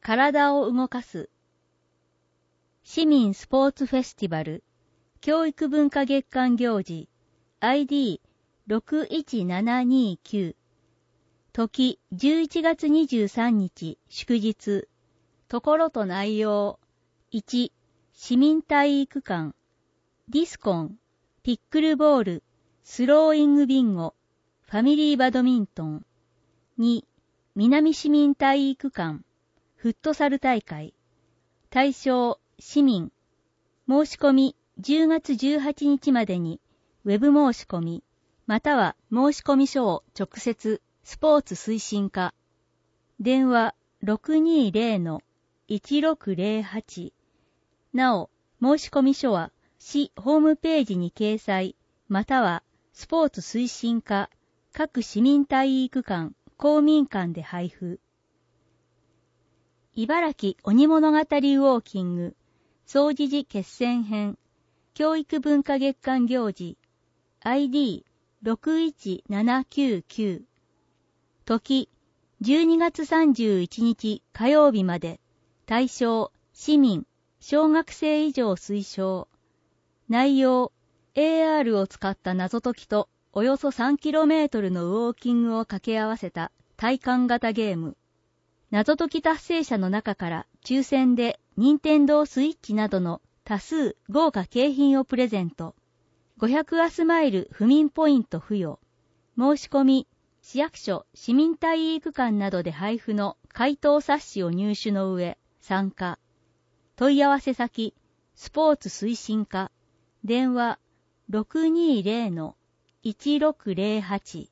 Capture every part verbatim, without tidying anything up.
体を動かす。市民スポーツフェスティバル、教育文化月間行事、アイディーろくいちななにきゅう。時じゅういちがつにじゅうさんにち祝日。ところと内容。いち、市民体育館。ディスコン、ピックルボール、スローイングビンゴ、ファミリーバドミントン。に、南市民体育館、フットサル大会。対象、市民。申し込み、じゅうがつじゅうはちにちまでに、ウェブ申し込み、または申込書を直接、スポーツ推進課。電話 ろくにーぜろ いちろくぜろはち。なお、申込書は、市ホームページに掲載、または、スポーツ推進課、各市民体育館、公民館で配布。茨城鬼物語ウォーキング、総持寺決戦編、教育文化月間行事、アイディーろくいちななきゅうきゅう。時、じゅうにがつさんじゅういちにち火曜日まで、対象、市民、小学生以上推奨。内容、エーアール を使った謎解きと、およそ さんキロメートル のウォーキングを掛け合わせた体感型ゲーム。謎解き達成者の中から抽選で、任天堂スイッチなどの多数豪華景品をプレゼント。ごひゃくアスマイル府民ポイント付与。申し込み、市役所、市民体育館などで配布の回答冊子を入手の上、参加。問い合わせ先、スポーツ推進課。電話 ろくにーぜろ いちろくぜろはち。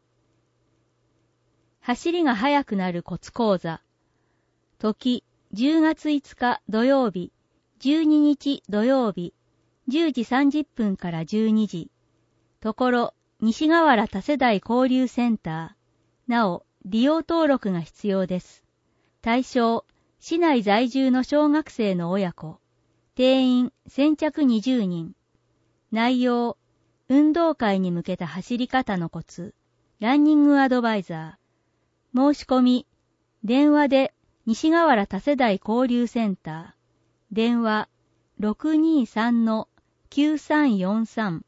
走りが速くなるコツ講座。時、じゅうがついつか土曜日、じゅうににち土曜日、じゅうじさんじゅっぷんからじゅうにじ。ところ、西河原多世代交流センター。なお、利用登録が必要です。対象、市内在住の小学生の親子。定員、先着にじゅうにん。内容、運動会に向けた走り方のコツ、ランニングアドバイザー。申し込み、電話で西河原多世代交流センター。電話 ろくにーさんのきゅうさんよんさん。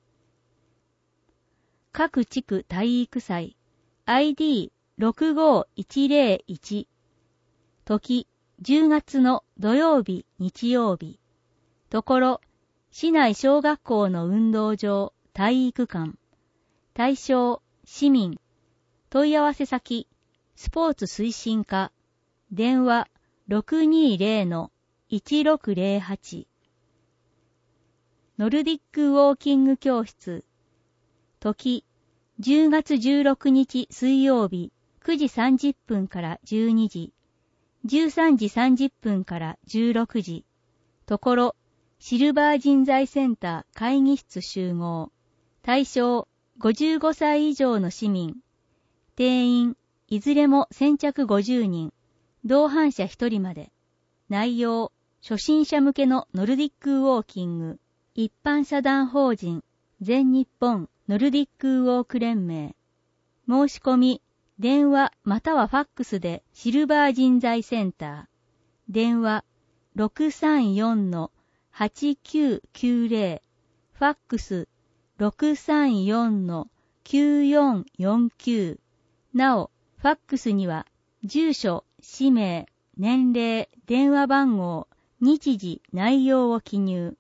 各地区体育祭 アイディーろくごいちぜろいち。時、じゅうがつの土曜日、日曜日。ところ、市内小学校の運動場、体育館。対象、市民。問い合わせ先、スポーツ推進課。電話 ろくにーぜろ いちろくぜろはち。ノルディックウォーキング教室。時、じゅうがつじゅうろくにち水曜日、くじさんじゅっぷんからじゅうにじ。じゅうさんじさんじゅっぷんからじゅうろくじ。ところ、シルバー人材センター会議室集合。対象、ごじゅうごさい以上の市民。定員、いずれも先着ごじゅうにん。同伴者ひとりまで。内容、初心者向けのノルディックウォーキング。一般社団法人、全日本ノルディックウォーク連盟。申し込み、電話またはファックスでシルバー人材センター。電話 ろくさんよんのはちきゅうきゅうぜろ。ファックス ろくさんよんのきゅうよんよんきゅう。なお、ファックスには、住所、氏名、年齢、電話番号、日時、内容を記入。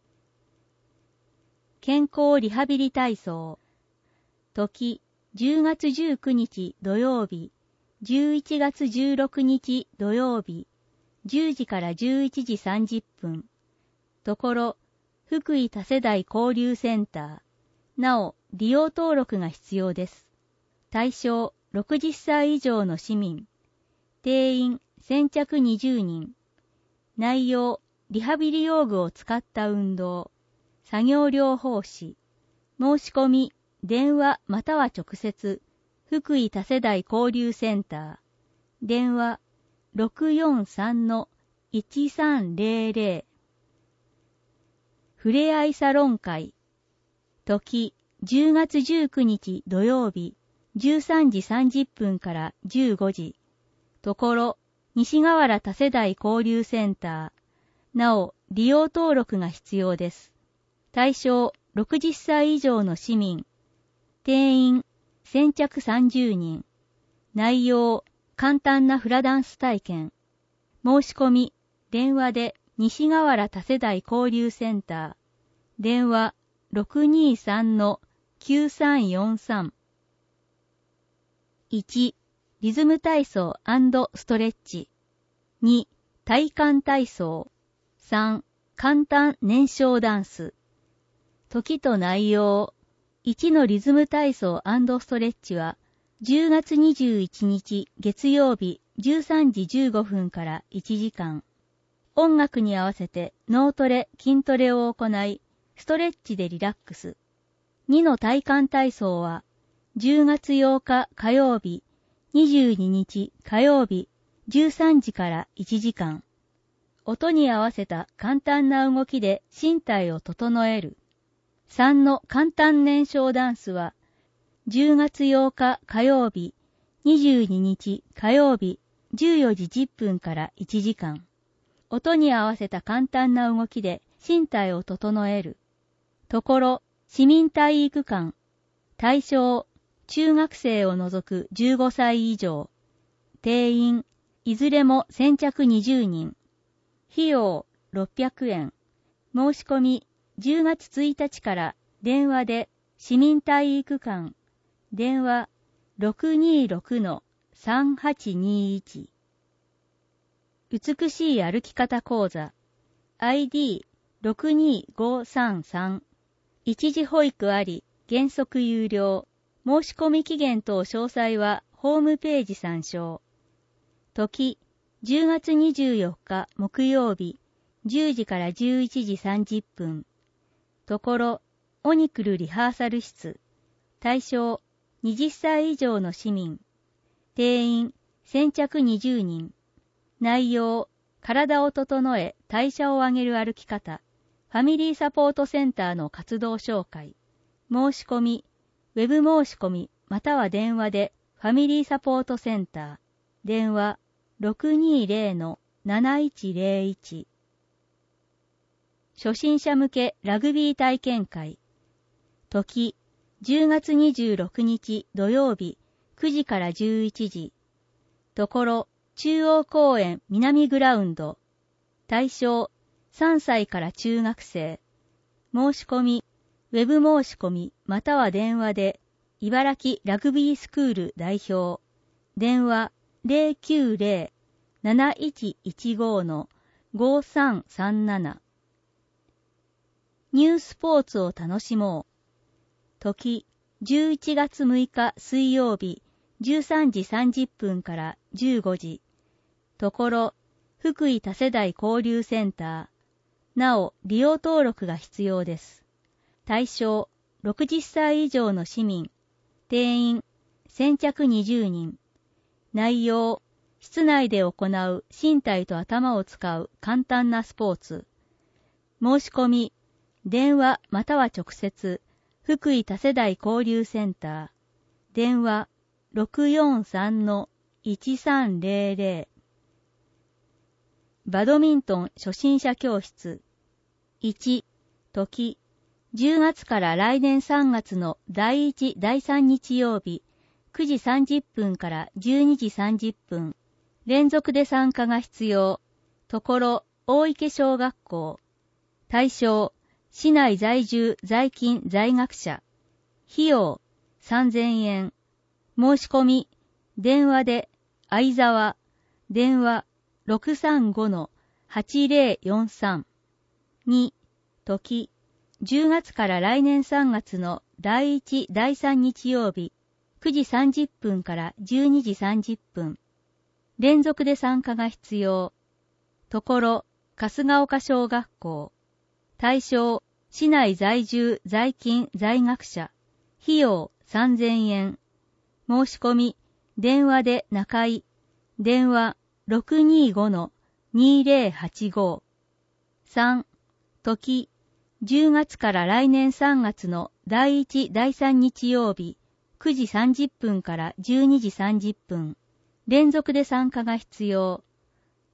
健康リハビリ体操。時、じゅうがつじゅうくにち土曜日、じゅういちがつじゅうろくにち土曜日、じゅうじからじゅういちじさんじゅっぷん。ところ、福井多世代交流センター。なお、利用登録が必要です。対象、ろくじゅっさい以上の市民。定員、先着にじゅうにん。内容、リハビリ用具を使った運動。作業療法士。申し込み、電話または直接、福井多世代交流センター。電話 ろくよんさんのいちさんぜろぜろ。ふれあいサロン会。時、じゅうがつじゅうくにち土曜日、じゅうさんじさんじゅっぷんからじゅうごじ。ところ、 西河原多世代交流センター。なお、利用登録が必要です。対象、ろくじゅっさい以上の市民。定員、先着さんじゅうにん。内容、簡単なフラダンス体験。申し込み、電話で西河原多世代交流センター。電話 ろくにさんのきゅうさんよんさん。いち、リズム体操&ストレッチ。に、体幹体操。さん、簡単燃焼ダンス。時と内容。いちのリズム体操&ストレッチは、じゅうがつにじゅういちにち月曜日じゅうさんじじゅうごふんからいちじかん。音楽に合わせて脳トレ、筋トレを行い、ストレッチでリラックス。にの体幹体操は、じゅうがつようか火曜日、にじゅうににち火曜日、じゅうさんじからいちじかん。音に合わせた簡単な動きで身体を整える。さんの簡単燃焼ダンスは、じゅうがつようか火曜日、にじゅうににち火曜日、じゅうよじじゅっぷんからいちじかん。音に合わせた簡単な動きで身体を整える。ところ、市民体育館。対象、中学生を除くじゅうごさい以上。定員、いずれも先着にじゅうにん。費用、ろっぴゃくえん。申し込み、じゅうがつついたちから電話で市民体育館。電話 ろくにろくのさんはちにいち。美しい歩き方講座 アイディーろくにごさんさん。一時保育あり、原則有料。申し込み期限等詳細はホームページ参照。時、じゅうがつにじゅうよっか木曜日、じゅうじからじゅういちじさんじゅっぷん。ところ、オニクルリハーサル室。対象、はたち以上の市民。定員、先着にじゅうにん。内容、体を整え、代謝を上げる歩き方。ファミリーサポートセンターの活動紹介。申し込み、ウェブ申し込み、または電話で、ファミリーサポートセンター。電話、ろくにゼロのなないちゼロいち。初心者向けラグビー体験会。時、じゅうがつにじゅうろくにち土曜日、くじからじゅういちじ。ところ、中央公園南グラウンド。対象、さんさいから中学生。申し込み、ウェブ申し込み、または電話で、茨城ラグビースクール代表。電話 ゼロきゅうゼロ なないちいちご のごさんさんなな。ニュースポーツを楽しもう。時、じゅういちがつむいか水曜日、じゅうさんじさんじゅっぷんからじゅうごじ。ところ、福井多世代交流センター。なお、利用登録が必要です。対象、ろくじゅっさい以上の市民。定員、先着にじゅうにん。内容、室内で行う身体と頭を使う簡単なスポーツ。申し込み、電話または直接、福井多世代交流センター。電話 ろくよんさんのいちさんゼロゼロ。バドミントン初心者教室。いち、時、じゅうがつから来年さんがつのだいいち、だいさん日曜日、くじさんじゅっぷんからじゅうにじさんじゅっぷん。連続で参加が必要。ところ、大池小学校。対象、市内在住在勤在学者。費用、さんぜんえん。申し込み、電話で、相沢、電話 ろくさんごのはちゼロよんさん。に、時、じゅうがつから来年さんがつのだいいち、だいさん日曜日、くじさんじゅっぷんからじゅうにじさんじゅっぷん。連続で参加が必要。ところ、春日岡小学校。対象、市内在住在勤在学者。費用さんぜんえん。申し込み、電話で中井。電話 ろくにごのにゼロはちご。さん、時、じゅうがつから来年さんがつのだいいち、だいさん日曜日、くじさんじゅっぷんからじゅうにじさんじゅっぷん。連続で参加が必要。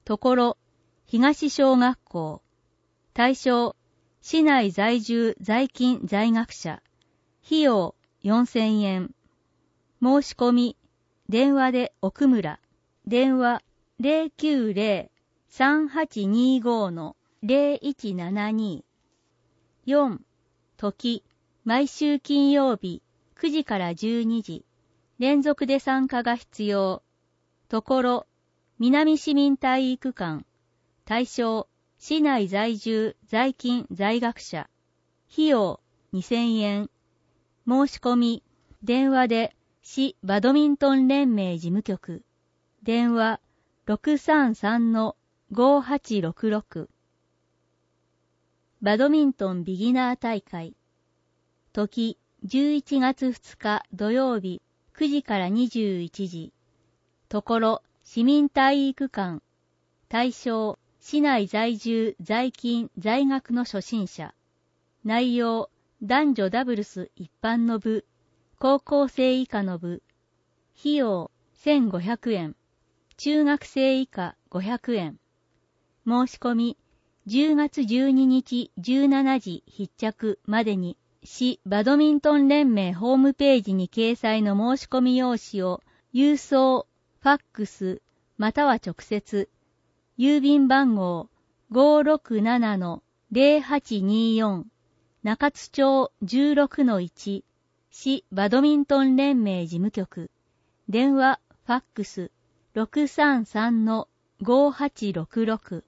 ところ、東小学校。対象、市内在住在勤在学者。費用よんせんえん。申し込み、電話で奥村。電話 ゼロきゅうゼロ さんはちにご のゼロいちななに。よん、時、毎週金曜日くじからじゅうにじ。連続で参加が必要。ところ、南市民体育館。対象、市内在住在勤在学者。費用にせんえん。申し込み、電話で市バドミントン連盟事務局。電話 ろくさんさんのごはちろくろく。バドミントンビギナー大会。時、じゅういちがつふつか土曜日くじからにじゅういちじ。ところ、市民体育館。対象、市内在住在勤在学の初心者。内容、男女ダブルス一般の部、高校生以下の部。費用せんごひゃくえん。中学生以下ごひゃくえん。申し込み、じゅうがつじゅうににちじゅうしちじ必着までに、市バドミントン連盟ホームページに掲載の申し込み用紙を、郵送、ファックス、または直接、郵便番号 ごーろくななのゼロはちによん、中津町 じゅうろくのいち、市バドミントン連盟事務局。電話、ファックス、ろくさんさんのごはちろくろく。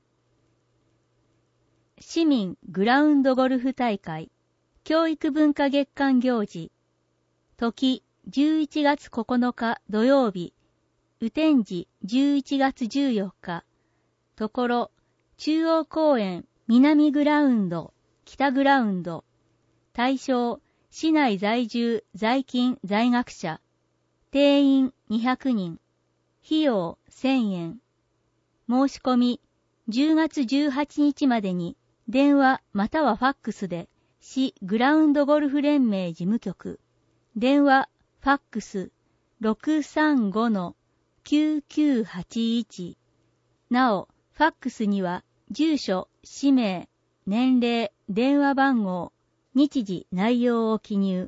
市民グラウンドゴルフ大会。教育文化月間行事。時、じゅういちがつここのか土曜日。雨天時じゅういちがつじゅうよっか。ところ、中央公園南グラウンド、北グラウンド。対象、市内在住在勤在学者。定員にひゃくにん。費用せんえん。申し込み、じゅうがつじゅうはちにちまでに、電話またはファックスで、市グラウンドゴルフ連盟事務局。電話、ファックス、ろくさんごのきゅうきゅうはちいち。なお、ファックスには、住所、氏名、年齢、電話番号、日時、内容を記入。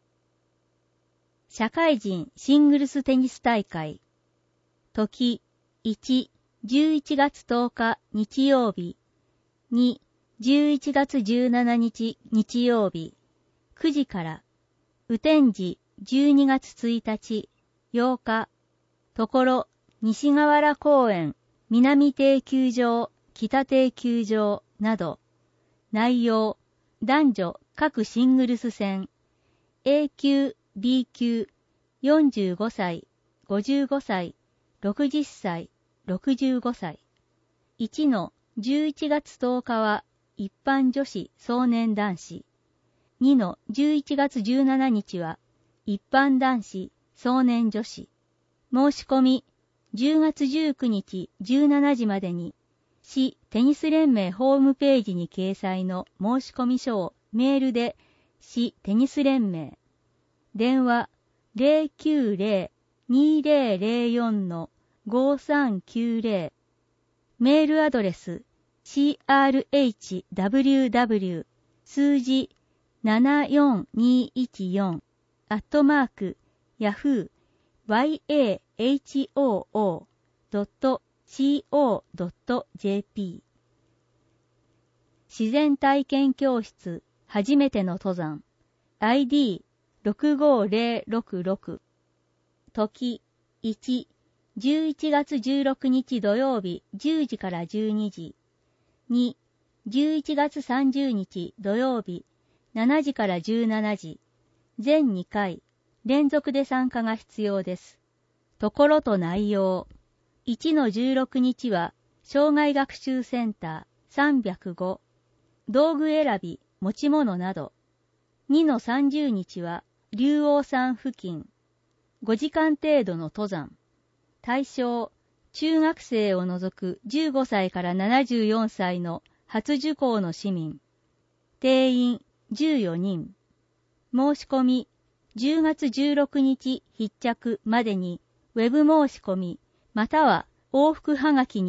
社会人シングルステニス大会。時、いち、じゅういちがつとおか日曜日。に、じゅういちがつじゅうしちにち日曜日。くじから。雨天時じゅうにがつついたち、ようか。ところ、西河原公園、南亭球場、北亭球場など。内容、男女各シングルス戦。A 級、B 級、よんじゅうごさい、ごじゅうごさい、ろくじゅっさい、ろくじゅうごさい。いちのじゅういちがつとおかは一般女子壮年男子。にのじゅういちがつじゅうしちにちは一般男子壮年女子。申し込みじゅうがつじゅうくにちじゅうしちじまでに市テニス連盟ホームページに掲載の申し込み書をメールで市テニス連盟。電話 ゼロきゅうゼロ にゼロゼロよんのごさんきゅうゼロ。メールアドレス シーアールエイチダブリューダブリュー 数字ななよんにいちよんアットマークヤフー ヤホー ドット コー ドット ジェーピー 自然体験教室初めての登山 アイディーろくごゼロろくろく。時いち、じゅういちがつじゅうろくにち土曜日じゅうじからじゅうにじ。に、じゅういちがつさんじゅうにち土曜日しちじからじゅうしちじ。全にかい、連続で参加が必要です。ところと内容。いちのじゅうろくにちは、障害学習センターさんびゃくご。道具選び、持ち物など。にのさんじゅうにちは、竜王山付近。ごじかん程度の登山。対象、中学生を除くじゅうごさいからななじゅうよんさいの初受講の市民。定員じゅうよにん。申し込み、じゅうがつじゅうろくにち必着までに、ウェブ申し込み、または往復はがきに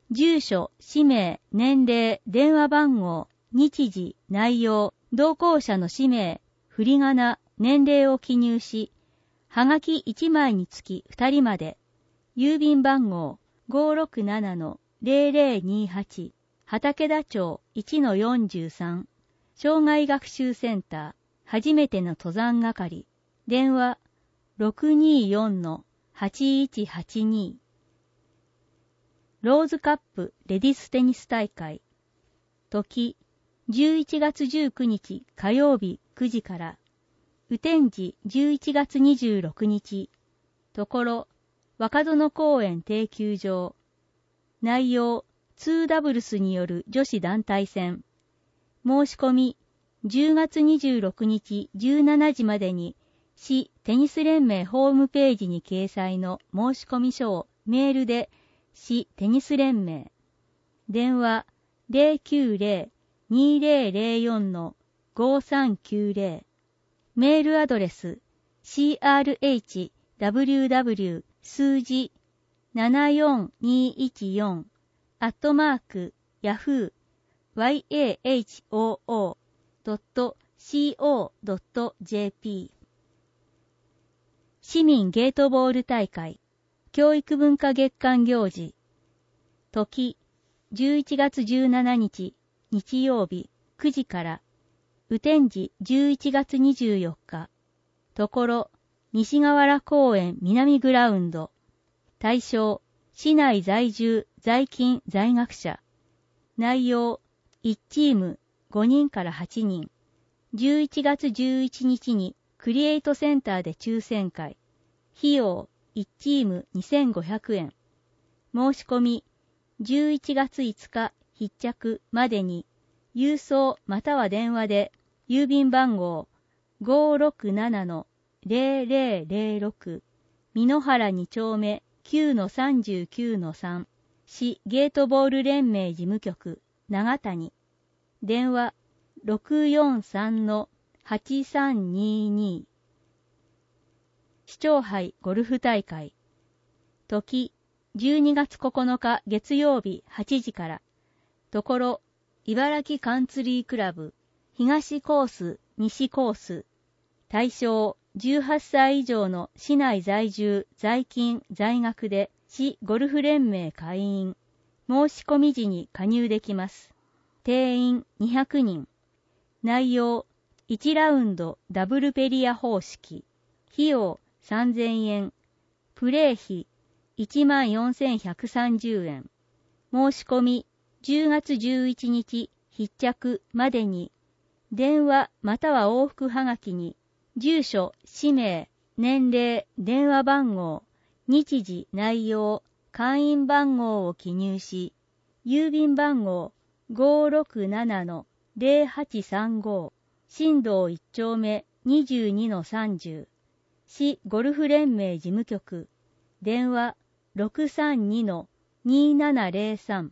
住所、氏名、年齢、電話番号、日時、内容、同行者の氏名、振り仮名、年齢を記入し、はがきいちまいにつきふたりまで、郵便番号 ごーろくななのゼロゼロにはち 畠田町 いちのよんじゅうさん 障害学習センター初めての登山係電話 ろくにーよんのはちいちはちに ローズカップレディステニス大会時じゅういちがつじゅうくにち火曜日くじから雨天時じゅういちがつにじゅうろくにちところ若園公園定休場内容ツーダブルスによる女子団体戦申し込みじゅうがつにじゅうろくにちじゅうしちじまでに市テニス連盟ホームページに掲載の申し込み書をメールで市テニス連盟電話 ゼロきゅうゼロ にゼロゼロよんのごさんきゅうゼロ メールアドレス シーアールエイチダブリューダブリュー 数字ななよんにいちよんアットマークヤフー ヤホー ドット コー ドット ジェーピー 市民ゲートボール大会教育文化月間行事時じゅういちがつじゅうしちにち日曜日くじから雨天時じゅういちがつにじゅうよっかところ西河原公園南グラウンド対象市内在住在勤在学者内容いちチームごにんからはちにんじゅういちがつじゅういちにちにクリエイトセンターで抽選会費用いちチームにせんごひゃくえん申し込みじゅういちがついつか必着までに郵送または電話で郵便番号 ごーろくななのゼロゼロゼロろく 美濃原に丁目 きゅうのさんじゅうきゅうのさん 市ゲートボール連盟事務局長谷電話 ろくよんさんのはちさんにに 市長杯ゴルフ大会時じゅうにがつここのか月曜日はちじからところ茨城カンツリークラブ東コース西コース対象じゅうはっさい以上の市内在住在勤在学で市ゴルフ連盟会員申し込み時に加入できます定員にひゃくにん内容いちラウンドダブルペリア方式費用さんぜんえんプレー費いちまんよんせんひゃくさんじゅうえん申し込みじゅうがつじゅういちにち必着までに電話または往復はがきに住所、氏名、年齢、電話番号、日時、内容、会員番号を記入し、郵便番号 ごーろくななのゼロはちさんご 新道いち丁目 にじゅうにのさんじゅう 市ゴルフ連盟事務局電話 ろくさんにのにななゼロさん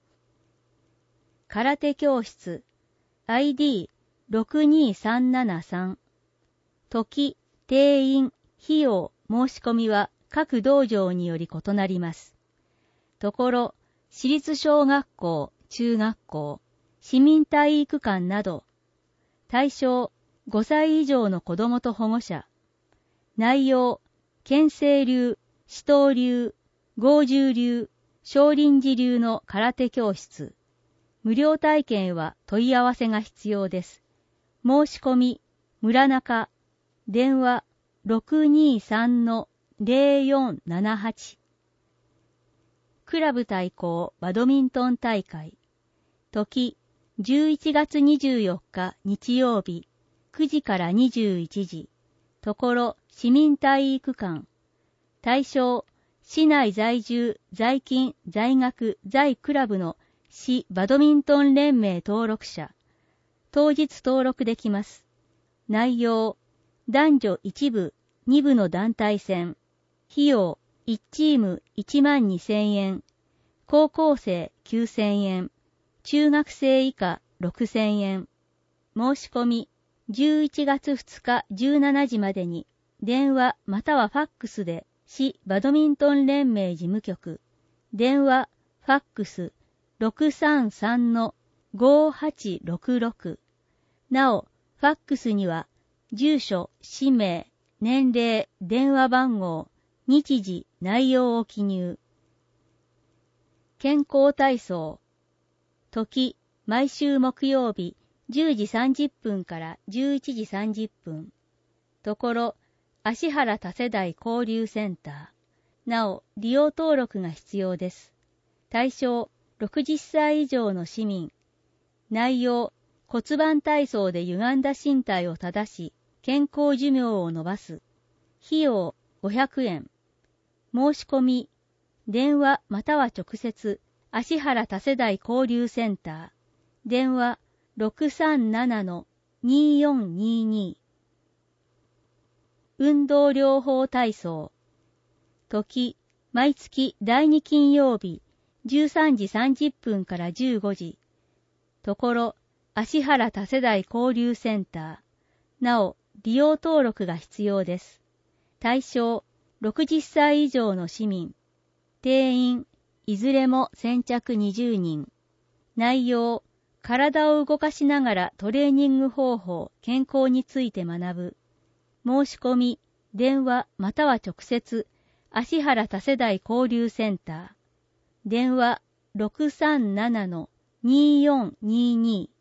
空手教室 アイディーろくにさんななさん時、定員、費用、申し込みは各道場により異なります。ところ、私立小学校、中学校、市民体育館など、対象ごさい以上の子どもと保護者、内容、剣聖流、死闘流、剛柔流、少林寺流の空手教室。無料体験は問い合わせが必要です。申し込み、村中、電話 ろくにさんのゼロよんななはち クラブ対抗バドミントン大会時じゅういちがつにじゅうよっか日曜日くじからにじゅういちじところ市民体育館対象市内在住在勤在学在クラブの市バドミントン連盟登録者当日登録できます内容男女いち部、に部の団体戦。費用いちチームいちまんにせんえん。高校生きゅうせんえん。中学生以下ろくせんえん。申し込みじゅういちがつふつかじゅうしちじまでに電話またはファックスで市バドミントン連盟事務局電話ファックスろくさんさんのごはちろくろく。なお、ファックスには、住所、氏名、年齢、電話番号、日時、内容を記入。健康体操。時、毎週木曜日、じゅうじさんじゅっぷんからじゅういちじさんじゅっぷん。ところ、芦原多世代交流センター。なお、利用登録が必要です。対象、ろくじゅっさい以上の市民。内容、骨盤体操で歪んだ身体を正し、健康寿命を伸ばす。費用、ごひゃくえん。申し込み、電話または直接、芦原多世代交流センター。電話、ろくさんななのによんにに。運動療法体操。時、毎月だいに金曜日、じゅうさんじさんじゅっぷんからじゅうごじ。ところ、芦原多世代交流センター。なお、利用登録が必要です。対象、ろくじゅっさい以上の市民。定員、いずれも先着にじゅうにん。内容、体を動かしながらトレーニング方法、健康について学ぶ。申し込み、電話または直接、芦原多世代交流センター。電話ろくさんななのによんにに。